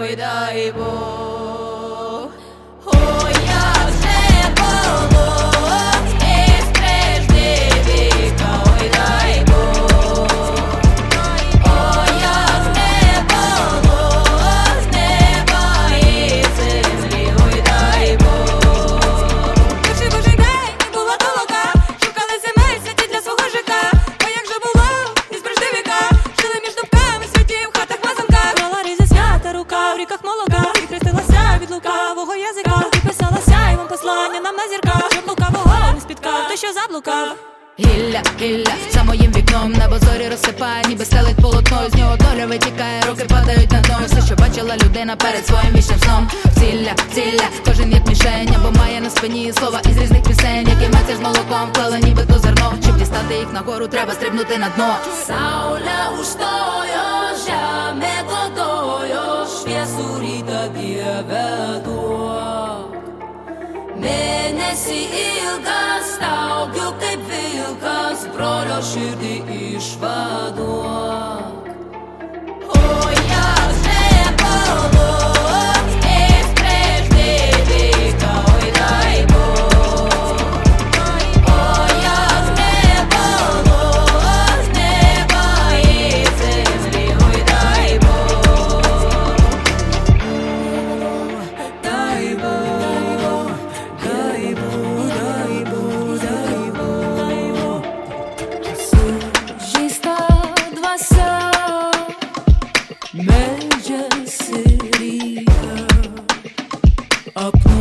ой дай Бог. Ой, як же було із прежде віка, ой дай Бог. Ой, як не було з неба і землі, ой дай Бог. Перший божий день не було толока, шукали земель святі для свого життя. Ой, як же було із прежде віка, жили між дубками святі в хатах мазанках. Брала різі свята рука в ріках молока, і хрестилася від лукавого язика, і писалася йому послання нам на зірках, щоб лукавого не спіткав той, що заблукав. Гілля, гілля, за моїм вікном небо зорі розсипає, ніби стелить полотно, з нього доля витікає, руки падають на дно. Все, що бачила людина перед своїм вічним сном. Ціля, ціля, кожен як мішень, або має на спині слова із різних пісень, які маця з молоком вклали ніби то зерно. Щоб дістати їх нагору, треба стрибнути на дно. Saulė užstojo žemę godojo, šviesų rytą Dieve duok. Mėnesį ilgą staugiu kaip vilkas, brolio širdį išvaduok. Ой, як же було із прежде віка, ой дай Бог. Ой, як не було з неба і землі, ой дай Бог. Дай Бог, дай Бог, дай Bог, дай Bог. Sužeista dvasia meldžiasi rytą,